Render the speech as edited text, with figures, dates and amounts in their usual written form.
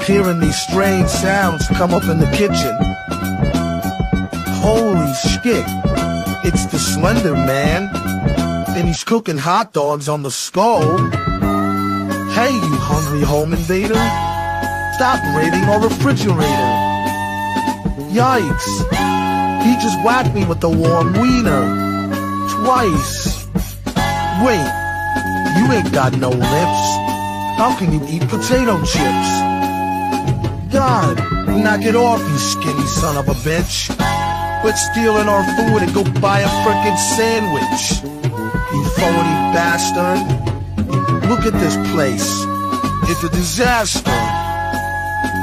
hearing these strange sounds come up in the kitchen. Holy shit, it's the Slender Man, and he's cooking hot dogs on the stove. Hey, you hungry home invader, stop raiding our refrigerator. Yikes, he just whacked me with the warm wiener. Twice. Wait, you ain't got no lips. How can you eat potato chips? God, knock it off, you skinny son of a bitch. Quit stealing our food and go buy a frickin' sandwich. You phony bastard. Look at this place. It's a disaster.